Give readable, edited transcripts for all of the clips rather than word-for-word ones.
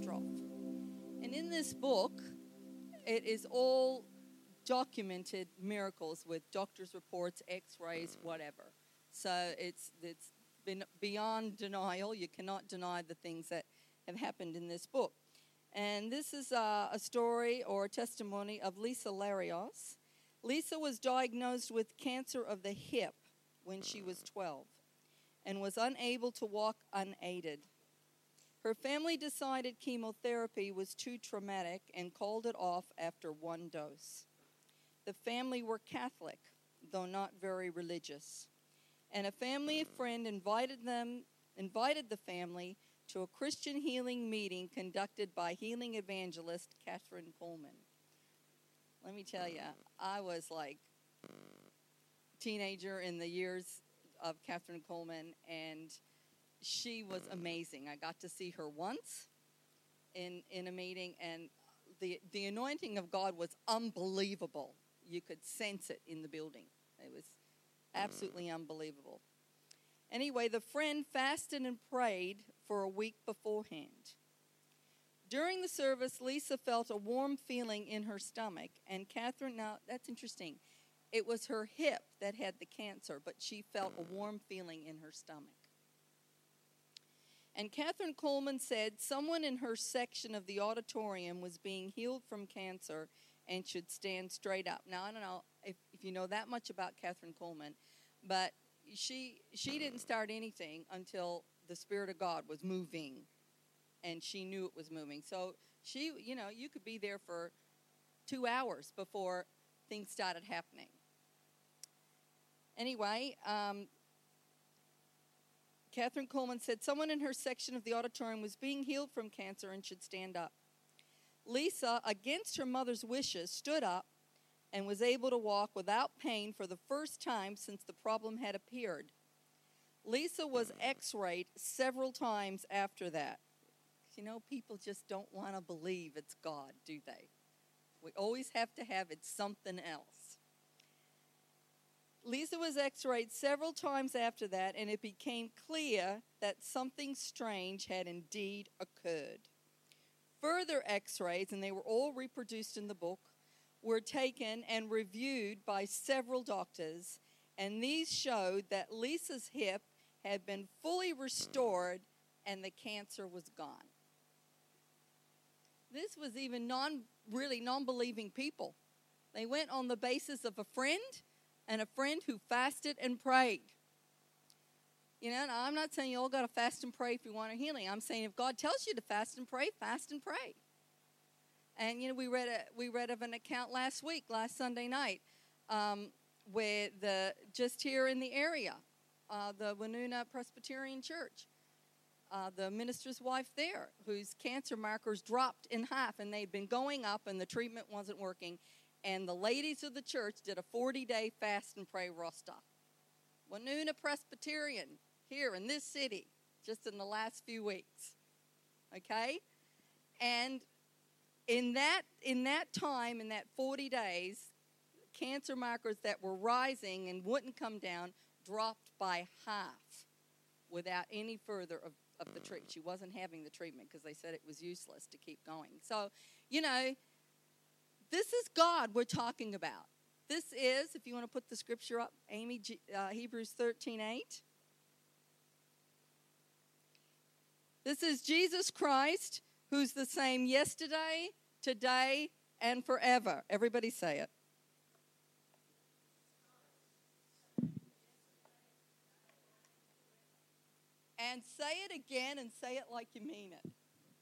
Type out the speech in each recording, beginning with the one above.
Ostroff. And in this book, it is all documented miracles with doctor's reports, x-rays, whatever. So it's been beyond denial. You cannot deny the things that have happened in this book. And this is a story or a testimony of Lisa Larios. Lisa was diagnosed with cancer of the hip when she was 12 and was unable to walk unaided. Her family decided chemotherapy was too traumatic and called it off after one dose. The family were Catholic, though not very religious. And a family friend invited the family to a Christian healing meeting conducted by healing evangelist Kathryn Kuhlman. Let me tell you, I was like a teenager in the years of Kathryn Kuhlman, and she was amazing. I got to see her once in a meeting, and the anointing of God was unbelievable. You could sense it in the building. It was absolutely unbelievable. Anyway, the friend fasted and prayed for a week beforehand. During the service, Lisa felt a warm feeling in her stomach, and Kathryn, now that's interesting. It was her hip that had the cancer, but she felt a warm feeling in her stomach. And Kathryn Kuhlman said someone in her section of the auditorium was being healed from cancer and should stand straight up. Now, I don't know if you know that much about Kathryn Kuhlman, but she didn't start anything until the Spirit of God was moving, and she knew it was moving. So she, you could be there for 2 hours before things started happening. Anyway, Kathryn Kuhlman said someone in her section of the auditorium was being healed from cancer and should stand up. Lisa, against her mother's wishes, stood up and was able to walk without pain for the first time since the problem had appeared. Lisa was x-rayed several times after that. People just don't want to believe it's God, do they? We always have to have it something else. Lisa was x-rayed several times after that, and it became clear that something strange had indeed occurred. Further x-rays, and they were all reproduced in the book, were taken and reviewed by several doctors, and these showed that Lisa's hip had been fully restored and the cancer was gone. This was even non-believing people. They went on the basis of a friend, and a friend who fasted and prayed. Now, I'm not saying you all got to fast and pray if you want a healing. I'm saying if God tells you to fast and pray, fast and pray. And we read of an account last Sunday night, where just here in the area, the Winona Presbyterian Church, the minister's wife there, whose cancer markers dropped in half, and they'd been going up, and the treatment wasn't working. And the ladies of the church did a 40-day fast and pray roster. Winona Presbyterian here in this city, just in the last few weeks. Okay? And in that time, in that 40 days, cancer markers that were rising and wouldn't come down dropped by half without any further of the treatment. She wasn't having the treatment because they said it was useless to keep going. So, this is God we're talking about. This is, if you want to put the scripture up, Amy, Hebrews 13:8. This is Jesus Christ, who's the same yesterday, today, and forever. Everybody say it. And say it again and say it like you mean it.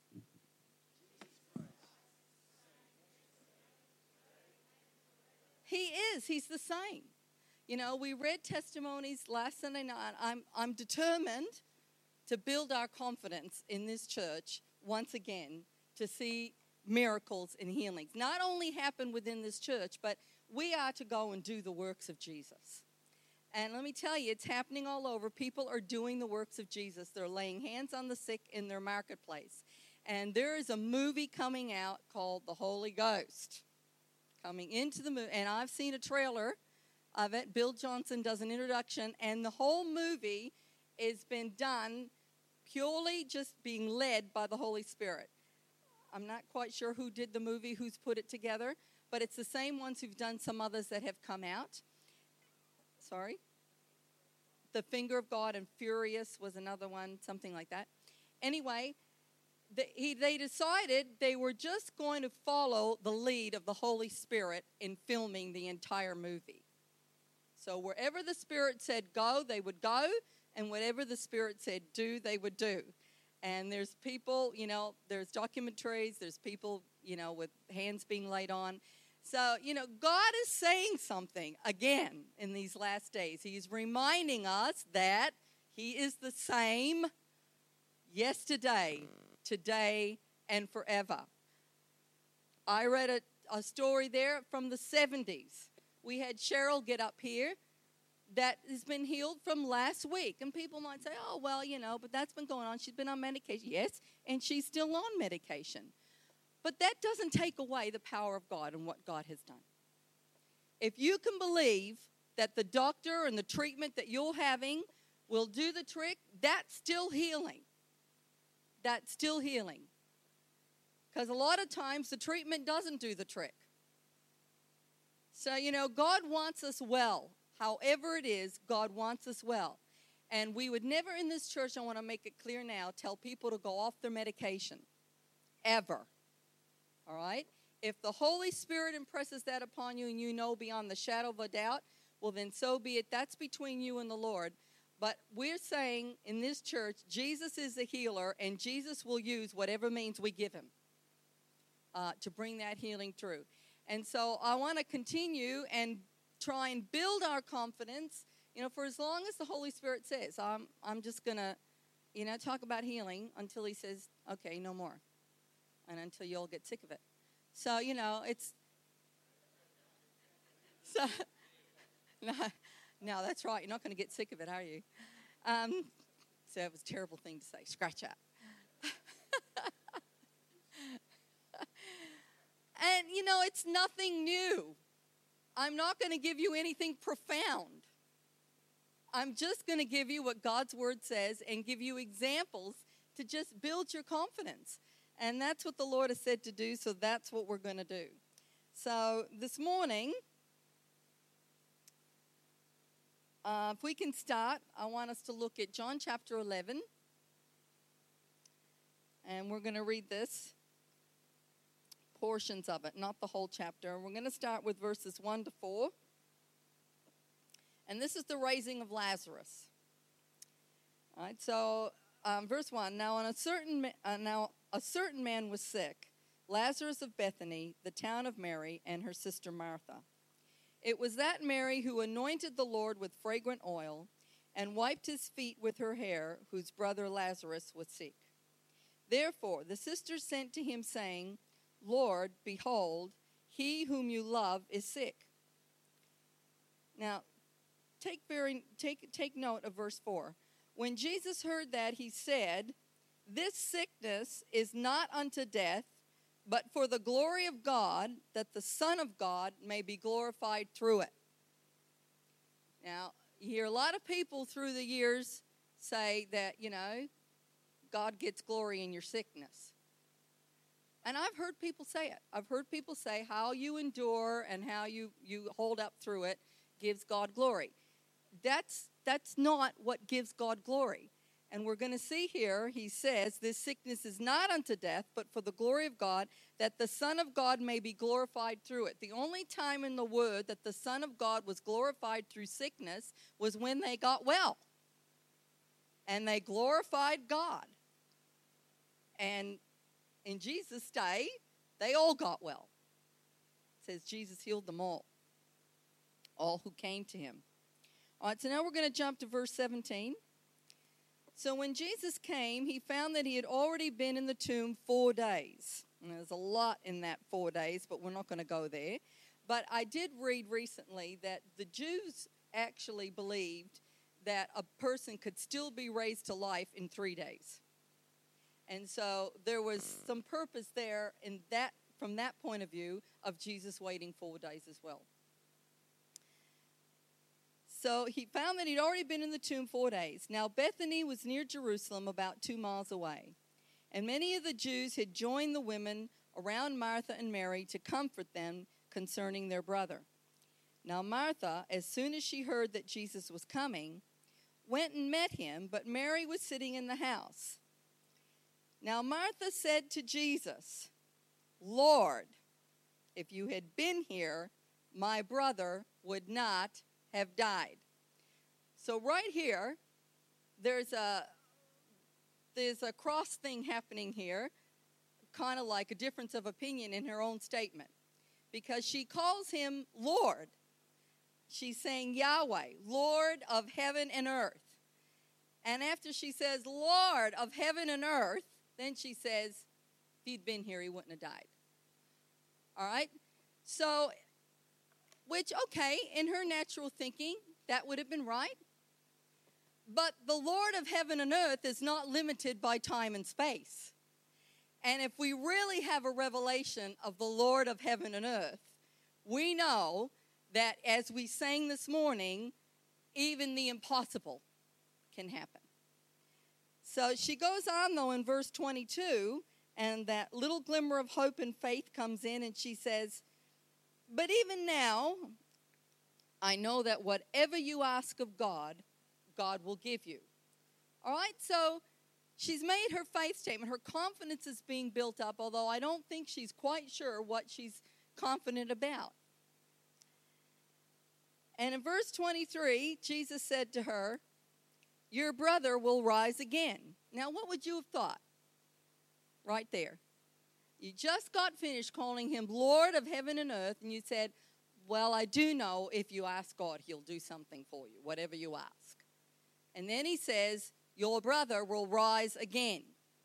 He is. He's the same. We read testimonies last Sunday night. I'm determined to build our confidence in this church once again to see miracles and healings. Not only happen within this church, but we are to go and do the works of Jesus. And let me tell you, it's happening all over. People are doing the works of Jesus. They're laying hands on the sick in their marketplace. And there is a movie coming out called The Holy Ghost. Coming into the movie, and I've seen a trailer of it. Bill Johnson does an introduction, and the whole movie has been done purely just being led by the Holy Spirit. I'm not quite sure who did the movie, who's put it together, but it's the same ones who've done some others that have come out. Sorry? The Finger of God and Furious was another one, something like that. Anyway, they decided they were just going to follow the lead of the Holy Spirit in filming the entire movie. So wherever the Spirit said go, they would go, and whatever the Spirit said do, they would do. And there's people, there's documentaries, there's people, with hands being laid on. So, God is saying something again in these last days. He's reminding us that He is the same yesterday, today, and forever. I read a story there from the 70s. We had Cheryl get up here that has been healed from last week. And people might say, oh, well, but that's been going on. She's been on medication. Yes, and she's still on medication. But that doesn't take away the power of God and what God has done. If you can believe that the doctor and the treatment that you're having will do the trick, that's still healing. That's still healing. Because a lot of times the treatment doesn't do the trick. So, God wants us well. However it is, God wants us well. And we would never in this church, I want to make it clear now, tell people to go off their medication. Ever. All right? If the Holy Spirit impresses that upon you and you know beyond the shadow of a doubt, well then so be it. That's between you and the Lord. But we're saying in this church, Jesus is the healer and Jesus will use whatever means we give Him to bring that healing through. And so I want to continue and try and build our confidence, for as long as the Holy Spirit says. I'm just going to, talk about healing until He says, okay, no more. And until you all get sick of it. So, it's... So, no, that's right. You're not going to get sick of it, are you? So that was a terrible thing to say. Scratch that. And, it's nothing new. I'm not going to give you anything profound. I'm just going to give you what God's Word says and give you examples to just build your confidence. And that's what the Lord has said to do, so that's what we're going to do. So this morning, if we can start, I want us to look at John chapter 11. And we're going to read this, portions of it, not the whole chapter. We're going to start with verses 1 to 4. And this is the raising of Lazarus. All right, so verse 1, Now a certain man was sick, Lazarus of Bethany, the town of Mary, and her sister Martha. It was that Mary who anointed the Lord with fragrant oil and wiped his feet with her hair, whose brother Lazarus was sick. Therefore the sisters sent to him, saying, Lord, behold, he whom you love is sick. Now, take note of verse 4. When Jesus heard that, he said, This sickness is not unto death, but for the glory of God, that the Son of God may be glorified through it. Now, you hear a lot of people through the years say that, God gets glory in your sickness. And I've heard people say it. I've heard people say how you endure and how you hold up through it gives God glory. That's not what gives God glory. And we're going to see here, he says, this sickness is not unto death, but for the glory of God, that the Son of God may be glorified through it. The only time in the Word that the Son of God was glorified through sickness was when they got well. And they glorified God. And in Jesus' day, they all got well. It says Jesus healed them all who came to him. All right, so now we're going to jump to verse 17. So when Jesus came, he found that he had already been in the tomb 4 days. And there's a lot in that 4 days, but we're not going to go there. But I did read recently that the Jews actually believed that a person could still be raised to life in 3 days. And so there was some purpose there in that, from that point of view, of Jesus waiting 4 days as well. So he found that he'd already been in the tomb 4 days. Now Bethany was near Jerusalem, about 2 miles away. And many of the Jews had joined the women around Martha and Mary to comfort them concerning their brother. Now Martha, as soon as she heard that Jesus was coming, went and met him, but Mary was sitting in the house. Now Martha said to Jesus, Lord, if you had been here, my brother would not have died. So right here, there's a cross thing happening here, kind of like a difference of opinion in her own statement. Because she calls him Lord. She's saying Yahweh, Lord of heaven and earth. And after she says, Lord of heaven and earth, then she says, if he'd been here, he wouldn't have died. All right? So, which, okay, in her natural thinking, that would have been right. But the Lord of heaven and earth is not limited by time and space. And if we really have a revelation of the Lord of heaven and earth, we know that as we sang this morning, even the impossible can happen. So she goes on, though, in verse 22, and that little glimmer of hope and faith comes in, and she says, but even now, I know that whatever you ask of God, God will give you. All right, so she's made her faith statement. Her confidence is being built up, although I don't think she's quite sure what she's confident about. And in verse 23, Jesus said to her, your brother will rise again. Now, what would you have thought? Right there. You just got finished calling him Lord of heaven and earth, and you said, well, I do know if you ask God, he'll do something for you, whatever you ask. And then he says, your brother will rise again.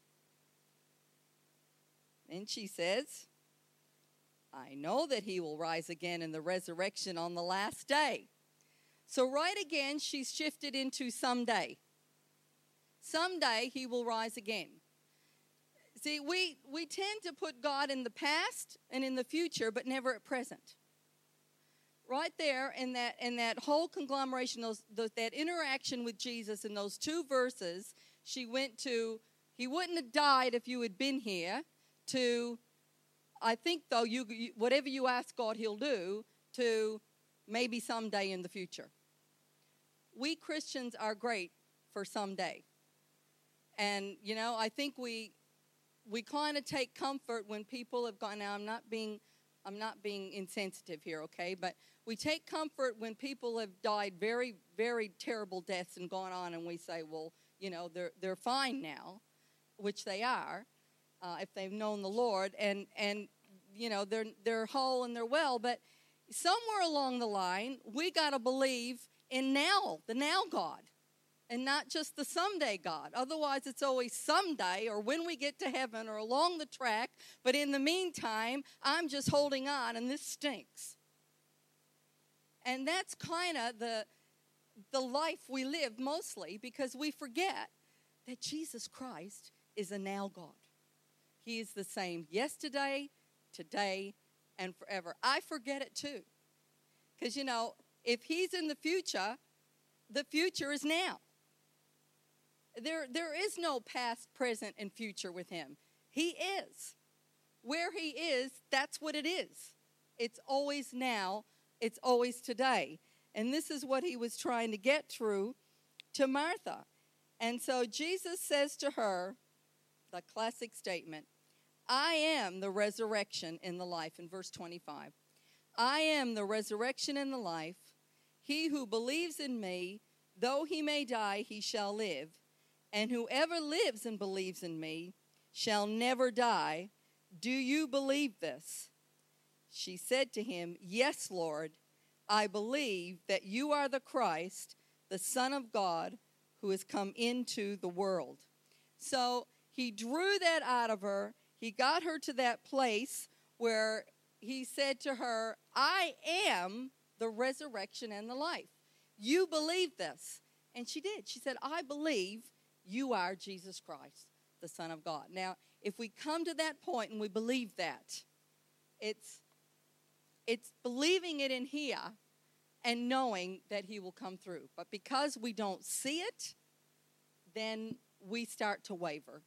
And she says, I know that he will rise again in the resurrection on the last day. So right again, she's shifted into someday. Someday he will rise again. See, we tend to put God in the past and in the future, but never at present. Right there in that whole conglomeration, that interaction with Jesus in those two verses, she went to, he wouldn't have died if you had been here, to, I think, though, you whatever you ask God, he'll do, to maybe someday in the future. We Christians are great for someday. And, you know, I think we kind of take comfort when people have gone, now I'm not being insensitive here, okay? But we take comfort when people have died very, very terrible deaths and gone on, and we say, well, you know, they're fine now, which they are, if they've known the Lord, and you know, they're whole and they're well. But somewhere along the line, we got to believe in now, the now God, and not just the someday God. Otherwise, it's always someday or when we get to heaven or along the track. But in the meantime, I'm just holding on, and this stinks. And that's kind of the life we live mostly, because we forget that Jesus Christ is a now God. He is the same yesterday, today, and forever. I forget it too. Because, you know, if he's in the future is now. There is no past, present, and future with him. He is. Where he is, that's what it is. It's always now. It's always today. And this is what he was trying to get through to Martha. And so Jesus says to her, the classic statement, I am the resurrection and the life, in verse 25. I am the resurrection and the life. He who believes in me, though he may die, he shall live. And whoever lives and believes in me shall never die. Do you believe this? She said to him, yes, Lord, I believe that you are the Christ, the Son of God, who has come into the world. So he drew that out of her. He got her to that place where he said to her, I am the resurrection and the life. You believe this. And she did. She said, I believe you are Jesus Christ, the Son of God. Now, if we come to that point and we believe that, it's believing it in here and knowing that he will come through. But because we don't see it, then we start to waver.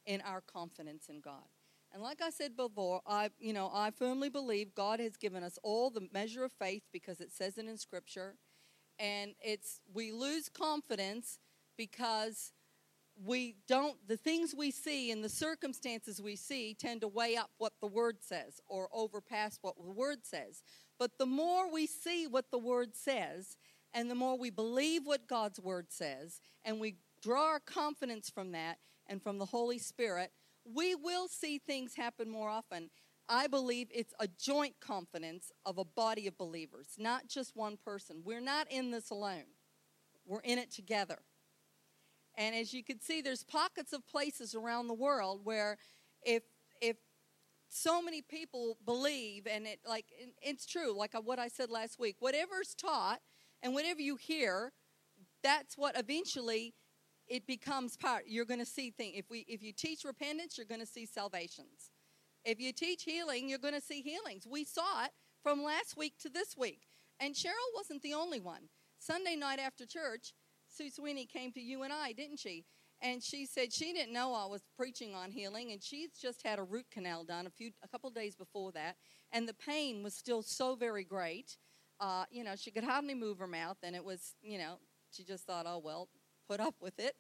in our confidence in God. And like I said before, I firmly believe God has given us all the measure of faith because it says it in Scripture. And we lose confidence because the things we see and the circumstances we see tend to weigh up what the Word says or overpass what the Word says. But the more we see what the Word says and the more we believe what God's Word says and we draw our confidence from that and from the Holy Spirit, we will see things happen more often. I believe it's a joint confidence of a body of believers, not just one person. We're not in this alone. We're in it together. And as you can see, there's pockets of places around the world where if so many people believe, and it's true, like what I said last week, whatever's taught and whatever you hear, that's what eventually it becomes part. You're going to see things. If you teach repentance, you're going to see salvations. If you teach healing, you're going to see healings. We saw it from last week to this week. And Cheryl wasn't the only one. Sunday night after church, Sue Sweeney came to you and I, didn't she? And she said she didn't know I was preaching on healing, and she's just had a root canal done a couple days before that, and the pain was still so very great. She could hardly move her mouth, and it was, she just thought, oh, well, put up with it.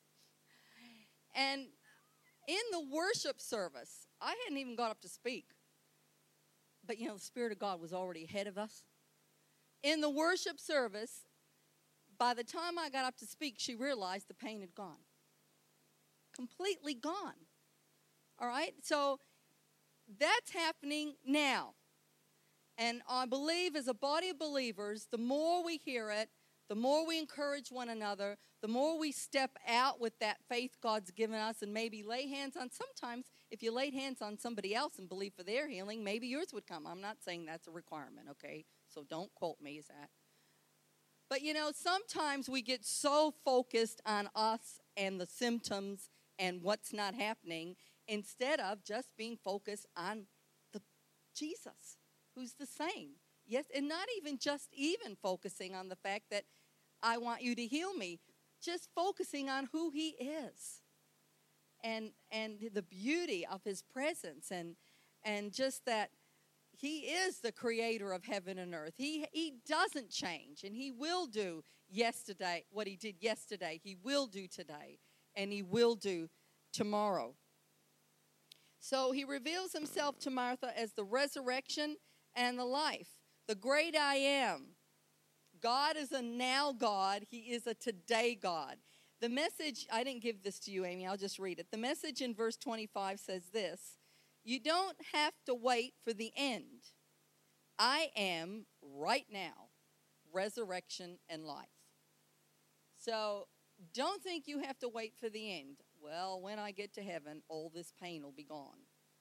And in the worship service, I hadn't even got up to speak. But, the Spirit of God was already ahead of us. In the worship service, by the time I got up to speak, she realized the pain had gone. Completely gone. All right? So that's happening now. And I believe as a body of believers, the more we hear it, the more we encourage one another, the more we step out with that faith God's given us and maybe lay hands on. Sometimes if you laid hands on somebody else and believe for their healing, maybe yours would come. I'm not saying that's a requirement, okay? So don't quote me as that. But, sometimes we get so focused on us and the symptoms and what's not happening instead of just being focused on the Jesus, who's the same. Yes, and not even focusing on the fact that I want you to heal me, just focusing on who he is and the beauty of his presence and just that he is the creator of heaven and earth. He doesn't change, and he will do yesterday what he did yesterday. He will do today, and he will do tomorrow. So he reveals himself to Martha as the resurrection and the life. The great I am. God is a now God. He is a today God. The message, I didn't give this to you, Amy. I'll just read it. The message in verse 25 says this: you don't have to wait for the end. I am right now, resurrection and life. So don't think you have to wait for the end. Well, when I get to heaven, all this pain will be gone.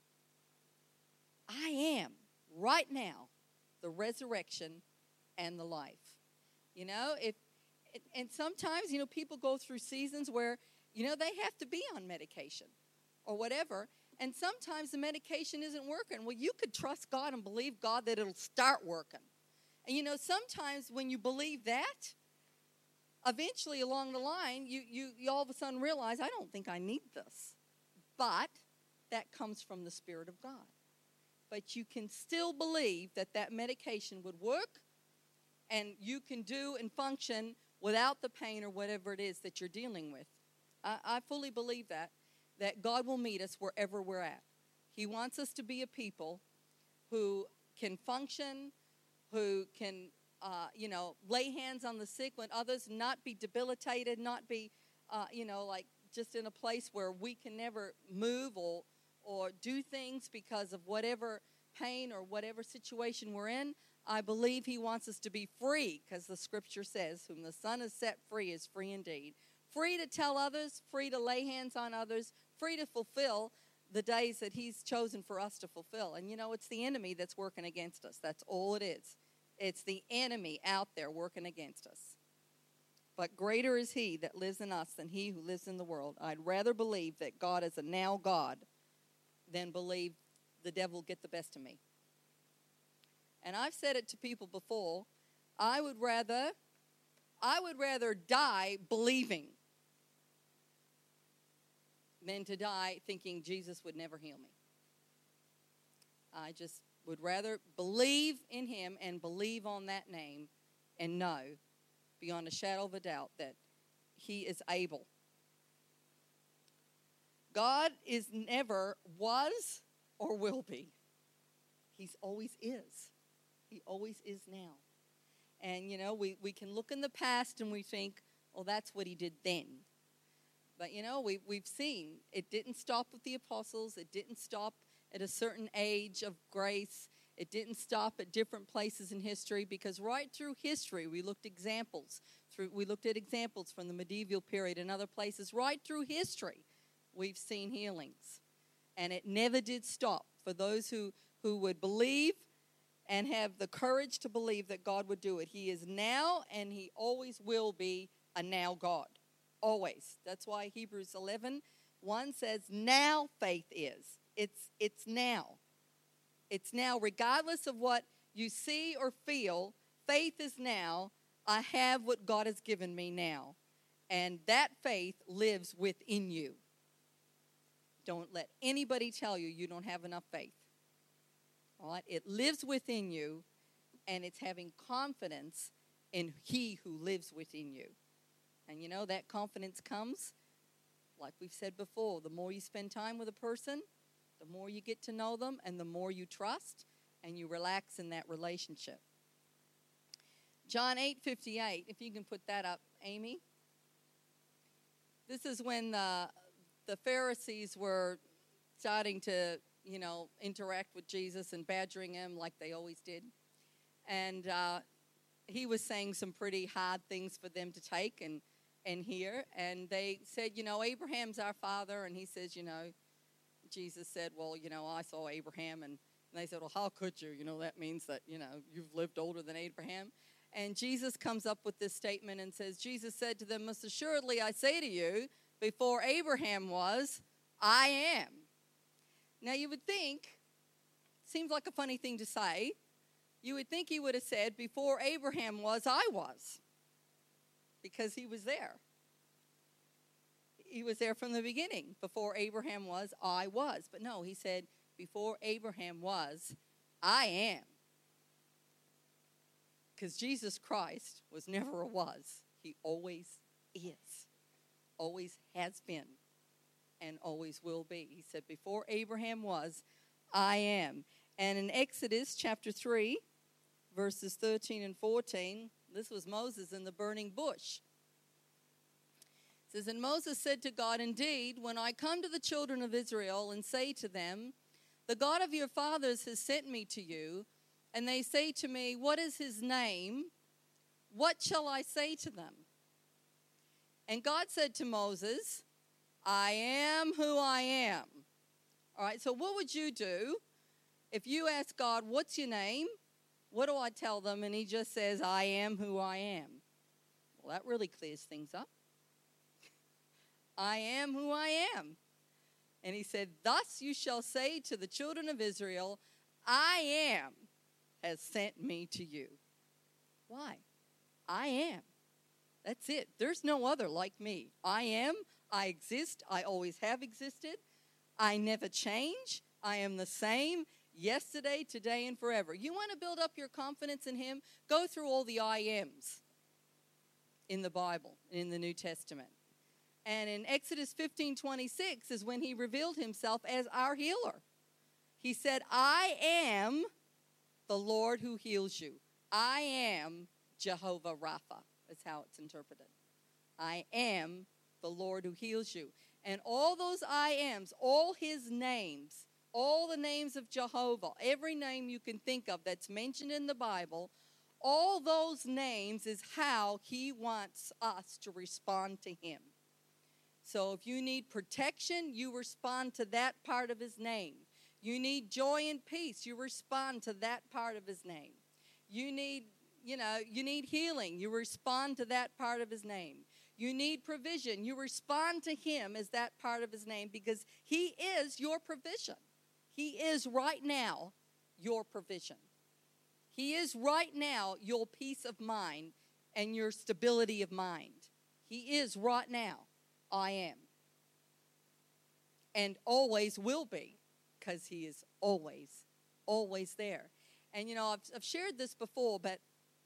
I am right now the resurrection and the life. And sometimes, people go through seasons where, they have to be on medication or whatever. And sometimes the medication isn't working. Well, you could trust God and believe God that it'll start working. And, sometimes when you believe that, eventually along the line, you all of a sudden realize, I don't think I need this. But that comes from the Spirit of God. But you can still believe that medication would work, and you can do and function without the pain or whatever it is that you're dealing with. I fully believe that God will meet us wherever we're at. He wants us to be a people who can function, who can, lay hands on the sick when others, not be debilitated, not be, just in a place where we can never move or do things because of whatever pain or whatever situation we're in. I believe he wants us to be free, because the scripture says, whom the Son has set free is free indeed. Free to tell others, free to lay hands on others, free to fulfill the days that he's chosen for us to fulfill. And, it's the enemy that's working against us. That's all it is. It's the enemy out there working against us. But greater is he that lives in us than he who lives in the world. I'd rather believe that God is a now God than believe the devil will get the best of me. And I've said it to people before, I would rather die believing than to die thinking Jesus would never heal me. I just would rather believe in him and believe on that name and know beyond a shadow of a doubt that he is able. God is never was or will be. He's always is. He always is now. And, you know, we can look in the past and we think, oh, that's what he did then. But, you know, we've seen it didn't stop with the apostles. It didn't stop at a certain age of grace. It didn't stop at different places in history, because right through history we looked at examples from the medieval period and other places. Right through history we've seen healings. And it never did stop for those who would believe and have the courage to believe that God would do it. He is now, and he always will be a now God. Always. That's why Hebrews 11:1 says, now faith is. It's now. It's now, regardless of what you see or feel. Faith is now. I have what God has given me now. And that faith lives within you. Don't let anybody tell you you don't have enough faith. All right? It lives within you, and it's having confidence in he who lives within you. And you know, that confidence comes, like we've said before, the more you spend time with a person, the more you get to know them, and the more you trust and you relax in that relationship. John 8:58, if you can put that up, Amy. This is when the Pharisees were starting to, you know, interact with Jesus and badgering him like they always did. And he was saying some pretty hard things for them to take and hear. And they said, you know, Abraham's our father. And he says, you know, Jesus said, well, you know, I saw Abraham. And they said, well, how could you? You know, that means that, you know, you've lived older than Abraham. And Jesus comes up with this statement and says, Jesus said to them, most assuredly I say to you, before Abraham was, I am. Now you would think, seems like a funny thing to say, you would think he would have said, before Abraham was, I was. Because he was there. He was there from the beginning. Before Abraham was, I was. But no, he said, before Abraham was, I am. Because Jesus Christ was never a was. He always is. Always has been. And always will be. He said, before Abraham was, I am. And in Exodus chapter 3, verses 13 and 14, this was Moses in the burning bush. It says, and Moses said to God, indeed, when I come to the children of Israel and say to them, the God of your fathers has sent me to you, and they say to me, what is his name? What shall I say to them? And God said to Moses, I am who I am. All right, so what would you do if you ask God, what's your name? What do I tell them? And he just says, I am who I am. Well, that really clears things up. I am who I am. And he said, thus you shall say to the children of Israel, I am has sent me to you. Why? I am. That's it. There's no other like me. I am. I exist. I always have existed. I never change. I am the same yesterday, today, and forever. You want to build up your confidence in him? Go through all the I ams in the Bible, in the New Testament. And in Exodus 15:26 is when he revealed himself as our healer. He said, I am the Lord who heals you. I am Jehovah Rapha. That's how it's interpreted. I am the Lord who heals you. And all those I ams, all his names, all the names of Jehovah, every name you can think of that's mentioned in the Bible, all those names is how he wants us to respond to him. So if you need protection, you respond to that part of his name. You need joy and peace, you respond to that part of his name. You need healing, you respond to that part of his name. You need provision, you respond to him as that part of his name, because he is your provision. He is right now your provision. He is right now your peace of mind and your stability of mind. He is right now, I am. and always will be, because he is always there. And, I've shared this before, but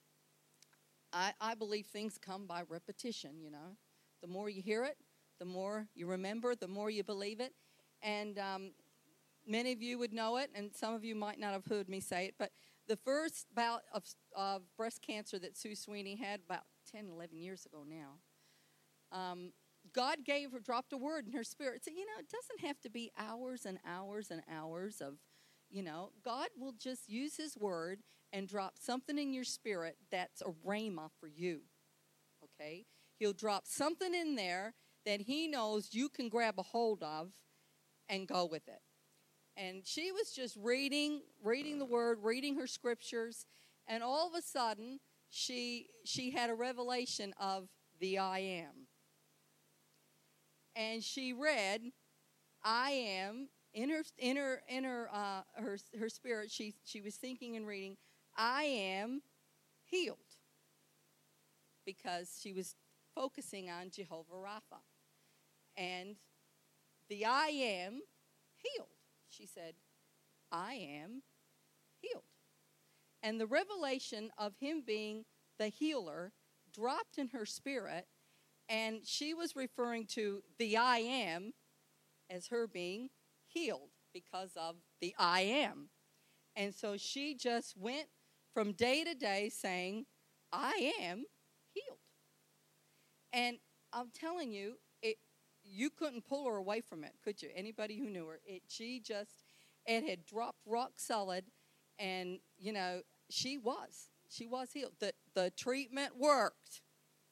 I believe things come by repetition, The more you hear it, the more you remember, the more you believe it. And many of you would know it, and some of you might not have heard me say it, but the first bout of breast cancer that Sue Sweeney had about 10, 11 years ago now, God dropped a word in her spirit. So, it doesn't have to be hours and hours and hours of, God will just use his word and drop something in your spirit that's a rhema for you, okay? He'll drop something in there that he knows you can grab a hold of and go with it. And she was just reading the word, reading her scriptures, and all of a sudden, she had a revelation of the I am. And she read, I am, in her spirit, she was thinking and reading, I am healed. Because she was focusing on Jehovah Rapha. And the I am healed. She said, I am healed. And the revelation of him being the healer dropped in her spirit, and she was referring to the I am as her being healed because of the I am. And so she just went from day to day saying, I am healed. And I'm telling you, you couldn't pull her away from it, could you? Anybody who knew her, it had dropped rock solid, and she was healed. The treatment worked,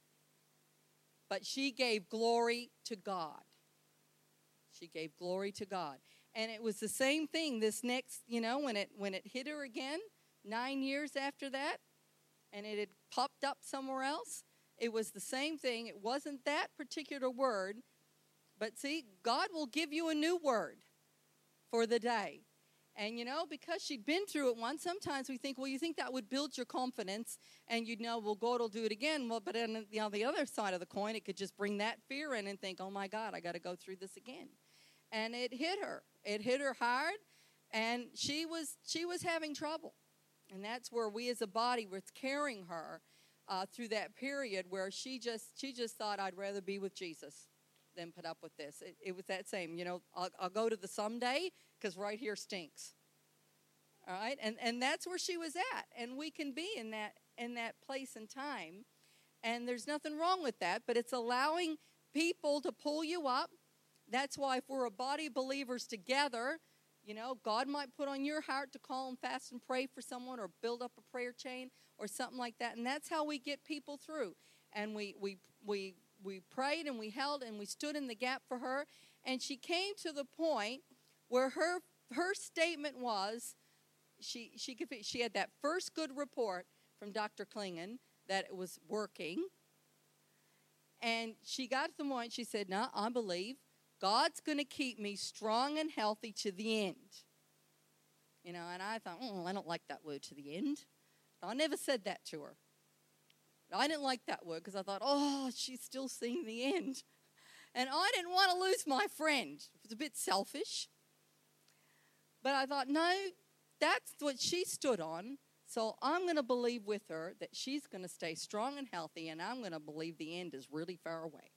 but she gave glory to God. She gave glory to God, and it was the same thing. This next, when it hit her again, 9 years after that, and it had popped up somewhere else. It was the same thing. It wasn't that particular word. But see, God will give you a new word for the day. And, because she'd been through it once, sometimes we think, well, you think that would build your confidence and well, God will do it again. Well, but on the other side of the coin, it could just bring that fear in and think, oh, my God, I got to go through this again. And it hit her. It hit her hard, and she was having trouble. And that's where we as a body were carrying her through that period where she just thought, I'd rather be with Jesus than put up with this. It was that same, I'll go to the someday because right here stinks. All right, and that's where she was at, and we can be in that place and time, and there's nothing wrong with that. But it's allowing people to pull you up. That's why if we're a body of believers together, God might put on your heart to call and fast and pray for someone, or build up a prayer chain or something like that, and that's how we get people through. And we prayed and we held and we stood in the gap for her. And she came to the point where her statement was, she had that first good report from Dr. Klingon that it was working. And she got to the point, she said, no, I believe God's going to keep me strong and healthy to the end. And I thought, I don't like that word, to the end. I never said that to her. I didn't like that word because I thought, she's still seeing the end. And I didn't want to lose my friend. It was a bit selfish. But I thought, no, that's what she stood on. So I'm going to believe with her that she's going to stay strong and healthy, and I'm going to believe the end is really far away.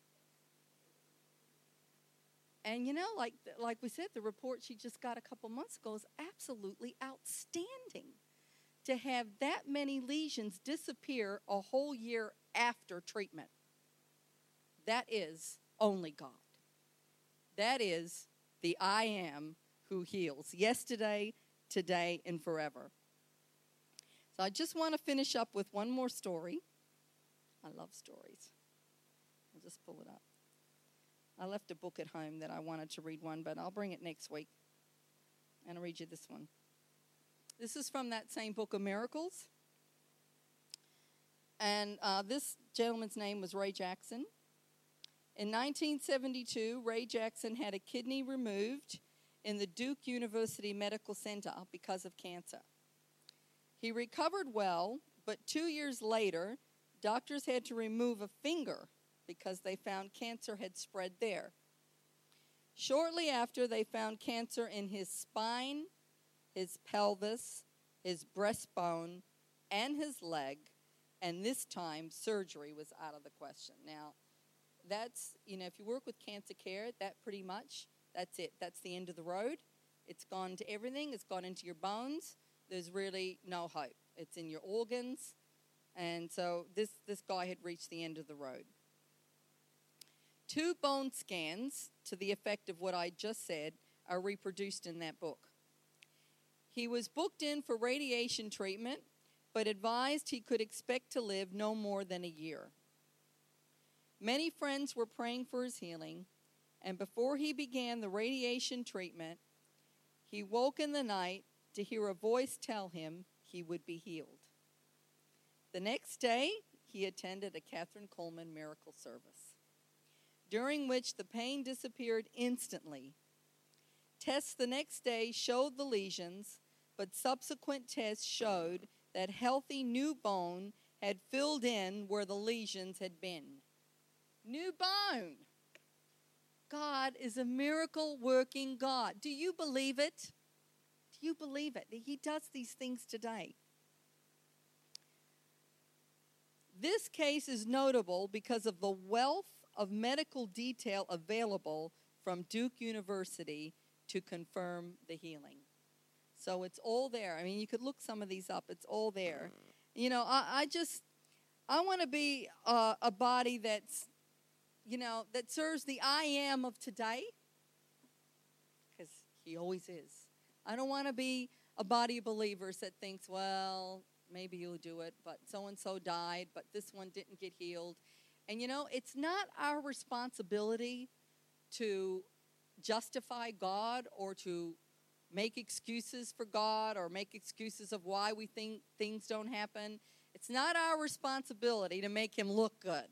And, like we said, the report she just got a couple months ago is absolutely outstanding. To have that many lesions disappear a whole year after treatment. That is only God. That is the I am who heals yesterday, today, and forever. So I just want to finish up with one more story. I love stories. I'll just pull it up. I left a book at home that I wanted to read one, but I'll bring it next week. And I'll read you this one. This is from that same book of miracles. And this gentleman's name was Ray Jackson. In 1972, Ray Jackson had a kidney removed in the Duke University Medical Center because of cancer. He recovered well, but 2 years later, doctors had to remove a finger because they found cancer had spread there. Shortly after, they found cancer in his spine, his pelvis, his breastbone, and his leg, and this time surgery was out of the question. Now, that's, if you work with cancer care, that's it. That's the end of the road. It's gone to everything. It's gone into your bones. There's really no hope. It's in your organs. And so this guy had reached the end of the road. 2 bone scans to the effect of what I just said are reproduced in that book. He was booked in for radiation treatment, but advised he could expect to live no more than a year. Many friends were praying for his healing, and before he began the radiation treatment, he woke in the night to hear a voice tell him he would be healed. The next day, he attended a Catherine Coleman miracle service, during which the pain disappeared instantly. Tests the next day showed the lesions, but subsequent tests showed that healthy new bone had filled in where the lesions had been. New bone. God is a miracle-working God. Do you believe it? Do you believe it? He does these things today. This case is notable because of the wealth of medical detail available from Duke University to confirm the healing. So it's all there. I mean, you could look some of these up. It's all there. I want to be a body that's, that serves the I am of today, because he always is. I don't want to be a body of believers that thinks, well, maybe you'll do it, but so-and-so died, but this one didn't get healed. And, it's not our responsibility to justify God or to make excuses for God or make excuses of why we think things don't happen. It's not our responsibility to make him look good.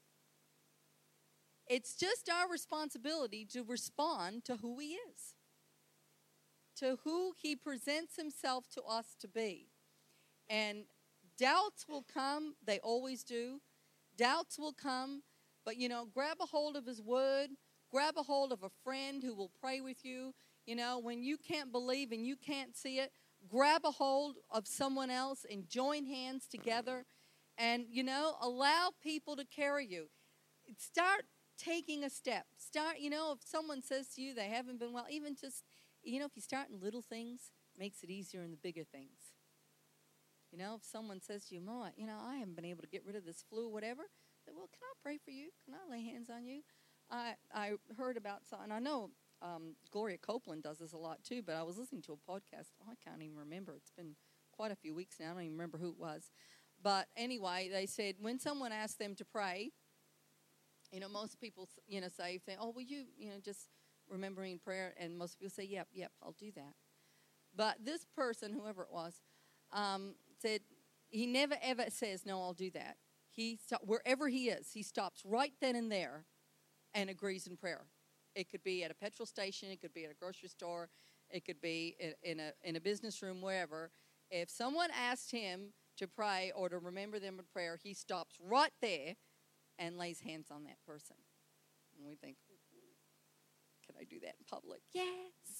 It's just our responsibility to respond to who he is, to who he presents himself to us to be. And doubts will come. They always do. Doubts will come. But, grab a hold of his word. Grab a hold of a friend who will pray with you. When you can't believe and you can't see it, grab a hold of someone else and join hands together and, allow people to carry you. Start taking a step. If someone says to you they haven't been well, even just, if you start in little things, makes it easier in the bigger things. If someone says to you, Mo, I haven't been able to get rid of this flu or whatever, say, well, can I pray for you? Can I lay hands on you? I heard about, and I know Gloria Copeland does this a lot too, but I was listening to a podcast. I can't even remember. It's been quite a few weeks now. I don't even remember who it was. But anyway, they said when someone asked them to pray, most people, say, oh, will you, just remembering prayer? And most people say, yep, I'll do that. But this person, whoever it was, said he never, ever says, no, I'll do that. Wherever he is, he stops right then and there and agrees in prayer. It could be at a petrol station. It could be at a grocery store. It could be in a business room, wherever. If someone asked him to pray or to remember them in prayer, he stops right there and lays hands on that person. And we think, can I do that in public? Yes.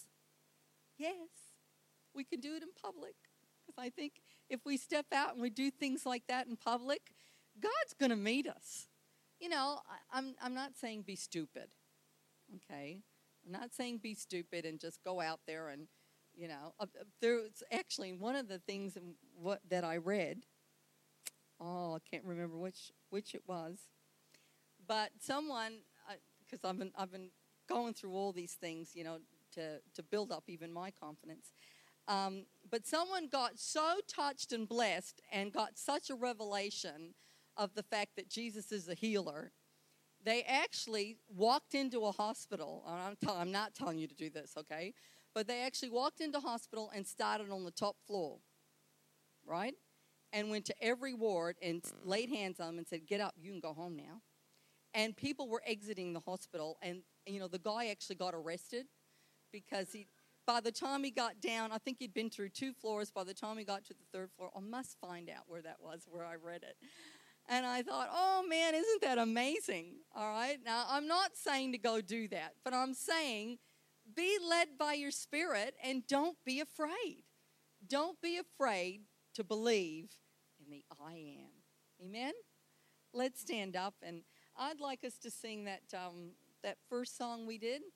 We can do it in public. Because I think if we step out and we do things like that in public, God's going to meet us. I'm not saying be stupid. Okay? I'm not saying be stupid and just go out there and, there's actually one of the things that I read. Oh, I can't remember which it was. But someone, because I've been going through all these things, to build up even my confidence. But someone got so touched and blessed and got such a revelation of the fact that Jesus is a healer. They actually walked into a hospital. I'm not telling you to do this, okay? But they actually walked into a hospital and started on the top floor, right? And went to every ward and laid hands on them and said, get up, you can go home now. And people were exiting the hospital. And, the guy actually got arrested because by the time he got down, I think he'd been through 2 floors. By the time he got to the 3rd floor, I must find out where that was, where I read it. And I thought, oh, man, isn't that amazing? All right. Now, I'm not saying to go do that, but I'm saying be led by your Spirit and don't be afraid. Don't be afraid to believe in the I am. Amen? Let's stand up, and I'd like us to sing that first song we did.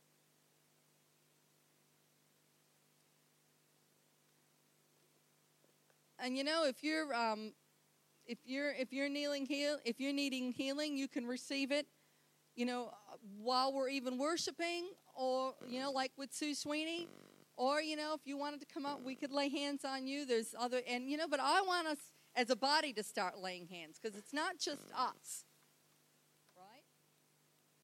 And you know, if you're needing healing, you can receive it. You know, while we're even worshiping, or like with Sue Sweeney, or if you wanted to come up, we could lay hands on you. There's other, but I want us as a body to start laying hands, because it's not just us.